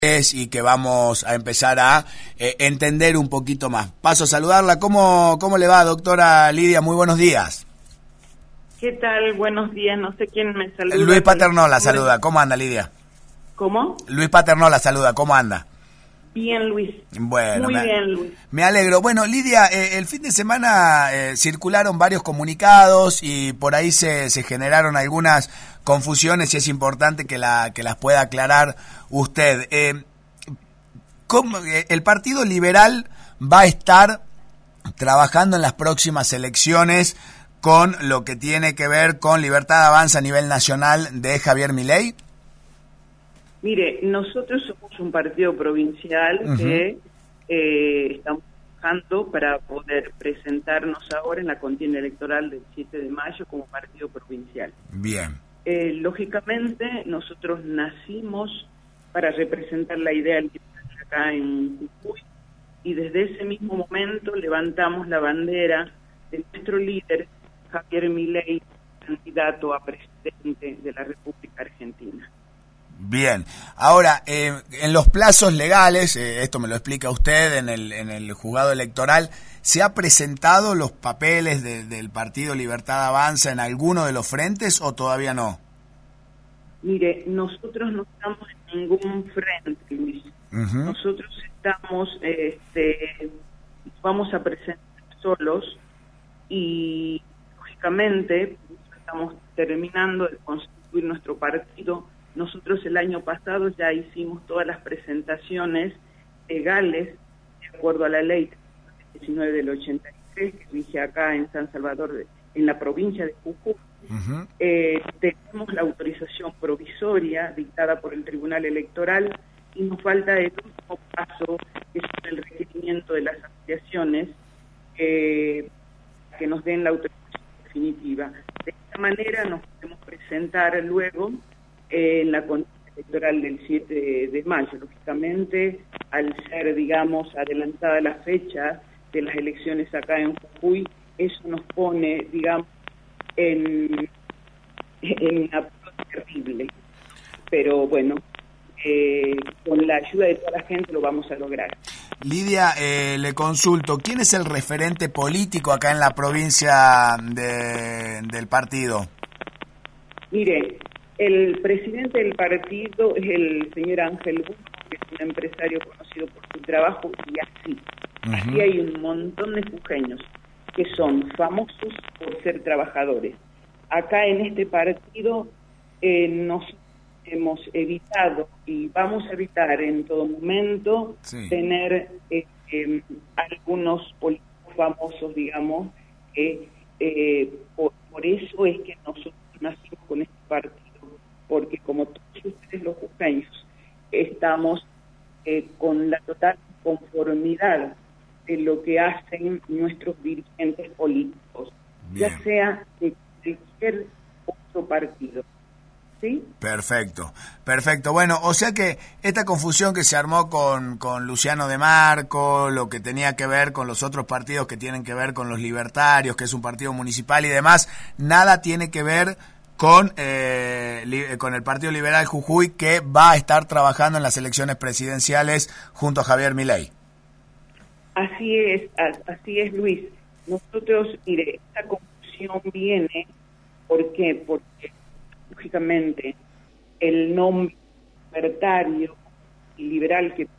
y que vamos a empezar a entender un poquito más. Paso a saludarla. ¿Cómo le va, doctora Lidia? Muy buenos días. ¿Qué tal? Buenos días. No sé quién me saluda. Luis Paternò la saluda. ¿Cómo anda, Lidia? ¿Cómo? Luis Paternò la saluda. ¿Cómo anda? Bien, Luis. Bueno, muy bien, Luis. Me alegro. Bueno, Lidia, el fin de semana circularon varios comunicados y por ahí se generaron algunas confusiones y es importante que las pueda aclarar usted. ¿Cómo, el Partido Liberal va a estar trabajando en las próximas elecciones con lo que tiene que ver con Libertad Avanza a nivel nacional de Javier Milei? Mire, nosotros somos un partido provincial que estamos trabajando para poder presentarnos ahora en la contienda electoral del 7 de mayo como partido provincial. Bien. Lógicamente, nosotros nacimos para representar la idea liberal acá en Jujuy y desde ese mismo momento levantamos la bandera de nuestro líder, Javier Milei, candidato a presidente de la República Argentina. Bien, ahora, en los plazos legales, esto me lo explica usted en el juzgado electoral, ¿se ha presentado los papeles del Partido Libertad Avanza en alguno de los frentes o todavía no? Mire, nosotros no estamos en ningún frente, Luis. Nosotros estamos, vamos a presentar solos y, lógicamente, estamos terminando de constituir nuestro partido. Nosotros el año pasado ya hicimos todas las presentaciones legales de acuerdo a la ley 19 del 83 que rige acá en San Salvador, en la provincia de Jujuy. Tenemos la autorización provisoria dictada por el Tribunal Electoral y nos falta el último paso, que es el requerimiento de las asociaciones que nos den la autorización definitiva. De esta manera nos podemos presentar luego en la contienda electoral del 7 de mayo. Lógicamente, al ser, digamos, adelantada la fecha de las elecciones acá en Jujuy, eso nos pone, digamos, en una terrible. Pero bueno, con la ayuda de toda la gente lo vamos a lograr. Lidia, le consulto, ¿quién es el referente político acá en la provincia del partido? Mire, el presidente del partido es el señor Ángel Bustos, que es un empresario conocido por su trabajo, y así hay un montón de jujeños que son famosos por ser trabajadores. Acá en este partido nos hemos evitado y vamos a evitar en todo momento tener algunos políticos famosos, digamos, por eso es que nosotros nacimos con este partido, porque como todos ustedes los jujeños estamos con la total conformidad de lo que hacen nuestros dirigentes políticos, ya sea de cualquier otro partido. ¿Sí? Perfecto. Bueno, o sea que esta confusión que se armó con Luciano de Marco, lo que tenía que ver con los otros partidos que tienen que ver con los libertarios, que es un partido municipal y demás, nada tiene que ver con el Partido Liberal Jujuy, que va a estar trabajando en las elecciones presidenciales junto a Javier Milei. Así es, Luis. Nosotros, mire, esta confusión viene, ¿por qué? Porque, lógicamente, el nombre libertario y liberal que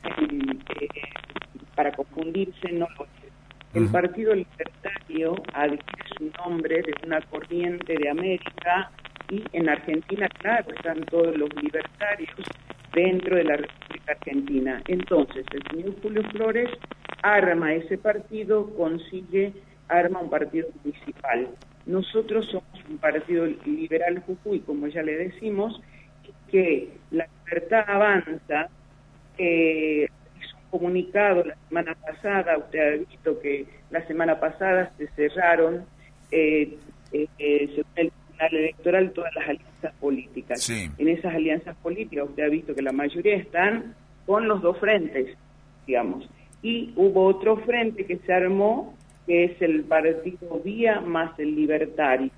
para confundirse no lo es. El Partido Libertario adquiere su nombre de una corriente de América y en Argentina, claro, están todos los libertarios dentro de la República Argentina. Entonces, el señor Julio Flores arma ese partido, arma un partido municipal. Nosotros somos un partido liberal Jujuy, como ya le decimos, que la Libertad Avanza hizo un comunicado la semana pasada. Usted ha visto que la semana pasada se cerraron, según el Tribunal Electoral, todas las alianzas políticas. Sí. En esas alianzas políticas usted ha visto que la mayoría están con los dos frentes, digamos. Y hubo otro frente que se armó, que es el partido Vía más el Libertario.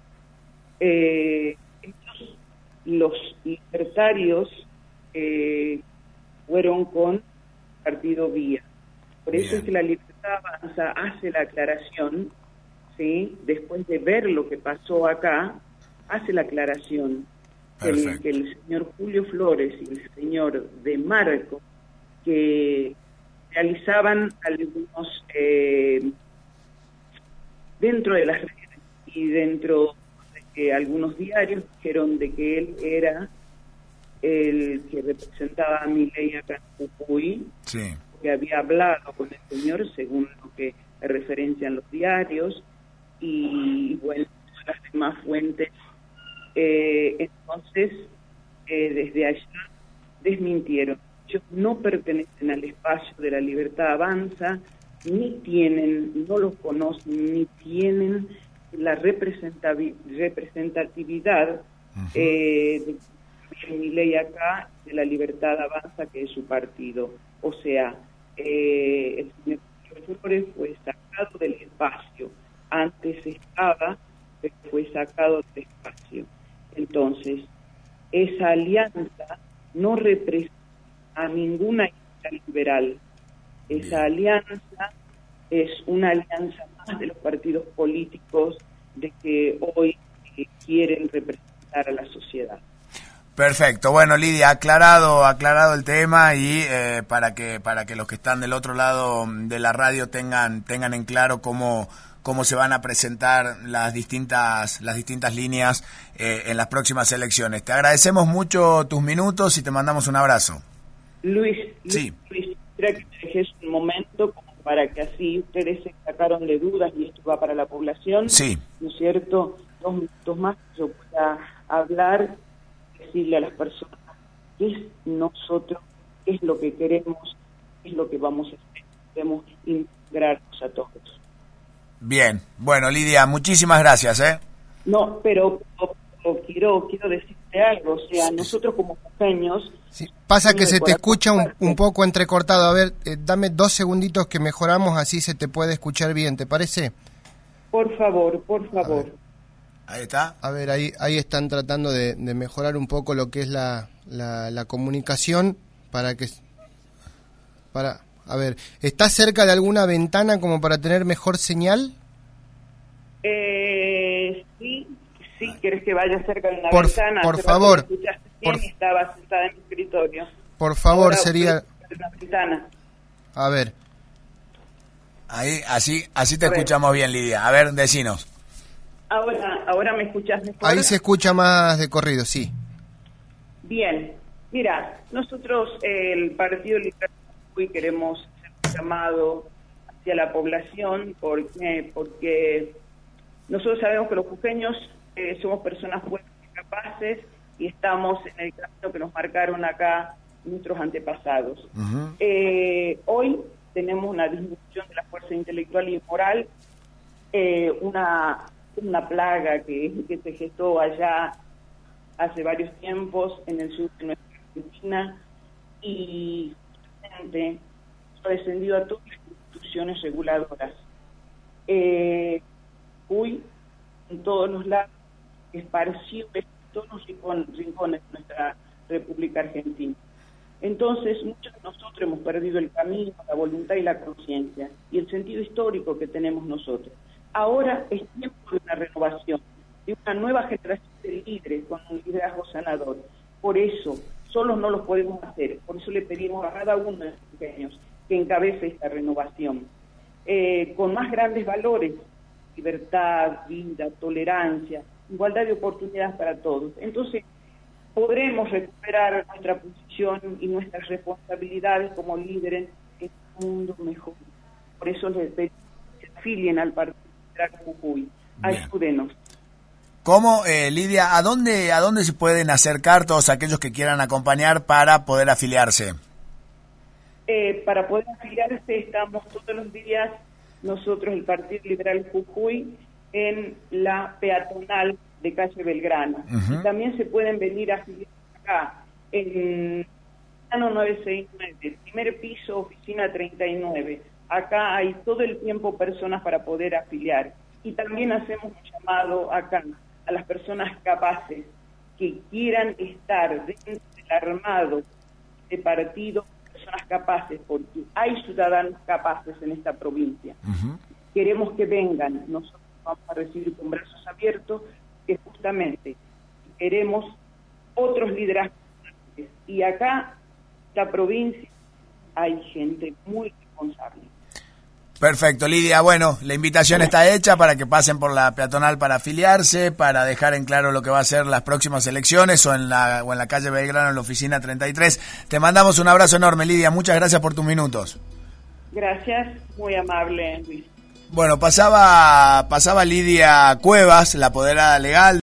Los libertarios fueron con Partido Vía. Por eso Bien. es que la Libertad Avanza hace la aclaración, ¿sí? Después de ver lo que pasó acá, hace la aclaración que el señor Julio Flores y el señor De Marco, que realizaban algunos, dentro de las redes y dentro de que algunos diarios dijeron de que él era el que representaba a Milei acá en Jujuy, Sí. que había hablado con el señor según lo que referencian los diarios y bueno, las demás fuentes. Entonces, desde allá desmintieron. Ellos no pertenecen al espacio de la Libertad Avanza, ni tienen, no los conocen, ni tienen la representatividad de Milei acá, de la Libertad Avanza, que es su partido. O sea, el señor Flores fue sacado del espacio. Antes estaba, pero fue sacado del espacio. Entonces, esa alianza no representa a ninguna idea liberal. Esa alianza es una alianza más de los partidos políticos de que hoy quieren representar a la sociedad. Perfecto. Bueno, Lidia, aclarado el tema y para que los que están del otro lado de la radio tengan en claro cómo se van a presentar las distintas líneas en las próximas elecciones. Te agradecemos mucho tus minutos y te mandamos un abrazo. Luis, Sí. quisiera que me dejes un momento como para que así ustedes se sacaron de dudas y esto va para la población. Sí. ¿No es cierto? 2 minutos más que yo pueda hablar, decirle a las personas qué es nosotros, qué es lo que queremos, qué es lo que vamos a hacer. Debemos integrarnos a todos. Bien. Bueno, Lidia, muchísimas gracias, ¿eh? No, pero quiero decirte algo, o sea, nosotros como jujeños... Sí, pasa que se te escucha un poco entrecortado. A ver, dame 2 segunditos que mejoramos, así se te puede escuchar bien, ¿te parece? Por favor. Ahí está. A ver, ahí están tratando de mejorar un poco lo que es la comunicación a ver, ¿estás cerca de alguna ventana como para tener mejor señal? Sí, ¿quieres que vaya cerca de una ventana? Por Hace favor. rato me escuchaste bien y estaba sentada en mi escritorio. Por favor, Ahora sería... una ventana. A ver. Ahí, así te escuchamos bien, Lidia. A ver, decinos. Ahora me escuchas mejor. Ahí se escucha más de corrido, sí. Bien. Mira, nosotros, el Partido Liberal, hoy queremos hacer un llamado hacia la población porque nosotros sabemos que los jujeños somos personas fuertes y capaces y estamos en el camino que nos marcaron acá nuestros antepasados. Uh-huh. Hoy tenemos una disminución de la fuerza intelectual y moral, una plaga que se gestó allá hace varios tiempos en el sur de nuestra Argentina y justamente ha descendido a todas las instituciones reguladoras. En todos los lados, esparcido en todos los rincones de nuestra República Argentina. Entonces, muchos de nosotros hemos perdido el camino, la voluntad y la conciencia, y el sentido histórico que tenemos nosotros. Ahora es tiempo de una renovación, de una nueva generación de líderes con un liderazgo sanador. Por eso, solos no lo podemos hacer, por eso le pedimos a cada uno de los pequeños que encabece esta renovación, con más grandes valores, libertad, vida, tolerancia, igualdad de oportunidades para todos. Entonces, podremos recuperar nuestra posición y nuestras responsabilidades como líderes en un mundo mejor. Por eso les pedimos que se afilien al Partido Liberal Jujuy. Ayúdenos. ¿Cómo, Lidia, a dónde se pueden acercar todos aquellos que quieran acompañar para poder afiliarse? Para poder afiliarse estamos todos los días nosotros, el Partido Liberal Jujuy, en la peatonal de calle Belgrano. Uh-huh. Y también se pueden venir a afiliar acá, en Ano 969, primer piso, oficina 39. Acá hay todo el tiempo personas para poder afiliar. Y también hacemos un llamado acá a las personas capaces que quieran estar dentro del armado de partido personas capaces, porque hay ciudadanos capaces en esta provincia. Queremos que vengan, nosotros vamos a recibir con brazos abiertos, que justamente queremos otros liderazgos. Y acá, la provincia, hay gente muy responsable. Perfecto, Lidia. Bueno, la invitación está hecha para que pasen por la peatonal para afiliarse, para dejar en claro lo que va a ser las próximas elecciones o en la calle Belgrano, en la oficina 33. Te mandamos un abrazo enorme, Lidia. Muchas gracias por tus minutos. Gracias, muy amable, Luis. Bueno, pasaba Lidia Cuevas, la apoderada legal